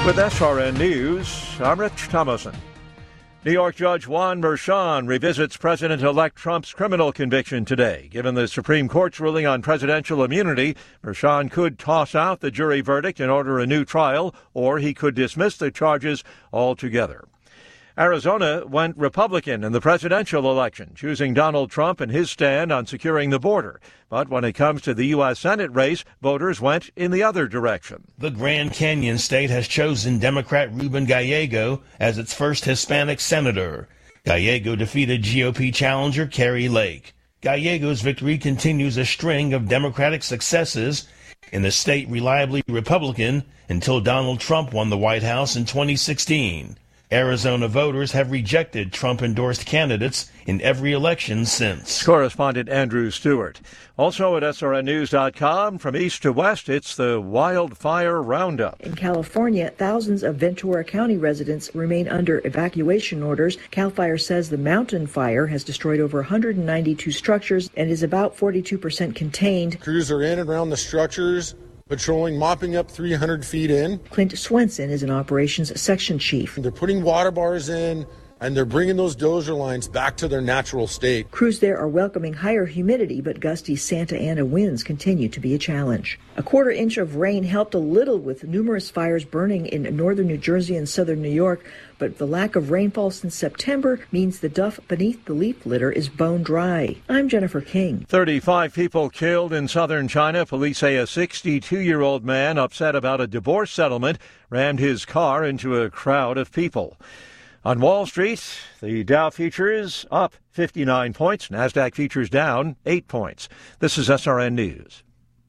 With SRN News, I'm Rich Thomason. New York Judge Juan Merchan revisits President-elect Trump's criminal conviction today. Given the Supreme Court's ruling on presidential immunity, Merchan could toss out the jury verdict and order a new trial, or he could dismiss the charges altogether. Arizona went Republican in the presidential election, choosing Donald Trump and his stand on securing the border. But when it comes to the U.S. Senate race, voters went in the other direction. The Grand Canyon state has chosen Democrat Ruben Gallego as its first Hispanic senator. Gallego defeated GOP challenger Kari Lake. Gallego's victory continues a string of Democratic successes in the state reliably Republican until Donald Trump won the White House in 2016. Arizona voters have rejected Trump-endorsed candidates in every election since. Correspondent Andrew Stewart. Also at SRNnews.com, from east to west, it's the wildfire roundup. In California, thousands of Ventura County residents remain under evacuation orders. CAL FIRE says the mountain fire has destroyed over 192 structures and is about 42% contained. Crews are in and around the structures, patrolling, mopping up 300 feet in. Clint Swenson is an operations section chief. They're putting water bars in, and they're bringing those dozer lines back to their natural state. Crews there are welcoming higher humidity, but gusty Santa Ana winds continue to be a challenge. A quarter inch of rain helped a little with numerous fires burning in northern New Jersey and southern New York, but the lack of rainfall since September means the duff beneath the leaf litter is bone dry. I'm Jennifer King. 35 people killed in southern China. Police say a 62-year-old man upset about a divorce settlement rammed his car into a crowd of people. On Wall Street, the Dow futures up 59 points. NASDAQ futures down 8 points. This is SRN News.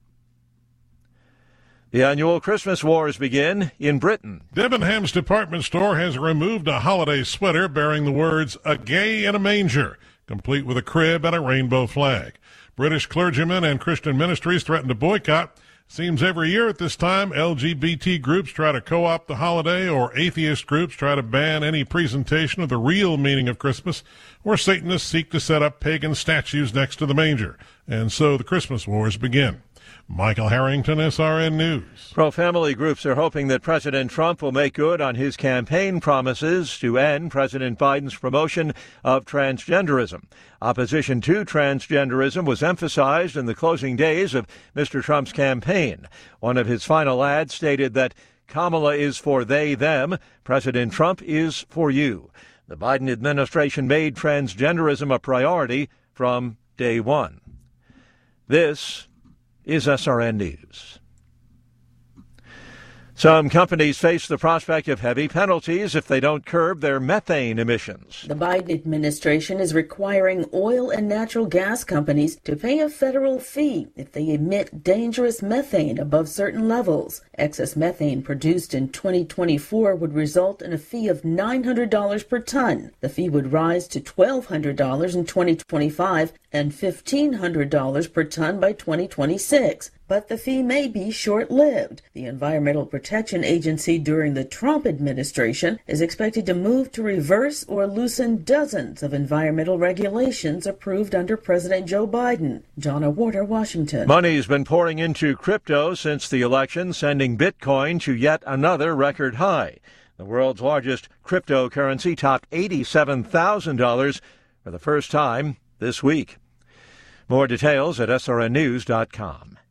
The annual Christmas wars begin in Britain. Debenhams department store has removed a holiday sweater bearing the words, "A Gay in a Manger," complete with a crib and a rainbow flag. British clergymen and Christian ministries threaten to boycott. Seems every year at this time, LGBT groups try to co-opt the holiday, or atheist groups try to ban any presentation of the real meaning of Christmas, or Satanists seek to set up pagan statues next to the manger. And so the Christmas wars begin. Michael Harrington, SRN News. Pro-family groups are hoping that President Trump will make good on his campaign promises to end President Biden's promotion of transgenderism. Opposition to transgenderism was emphasized in the closing days of Mr. Trump's campaign. One of his final ads stated that Kamala is for they, them. President Trump is for you. The Biden administration made transgenderism a priority from day one. This is SRN News. Some companies face the prospect of heavy penalties if they don't curb their methane emissions. The Biden administration is requiring oil and natural gas companies to pay a federal fee if they emit dangerous methane above certain levels. Excess methane produced in 2024 would result in a fee of $900 per ton. The fee would rise to $1,200 in 2025 and $1,500 per ton by 2026. But the fee may be short-lived. The Environmental Protection Agency during the Trump administration is expected to move to reverse or loosen dozens of environmental regulations approved under President Joe Biden. Jonna Warder, Washington. Money's been pouring into crypto since the election, sending Bitcoin to yet another record high. The world's largest cryptocurrency topped $87,000 for the first time this week. More details at srnnews.com.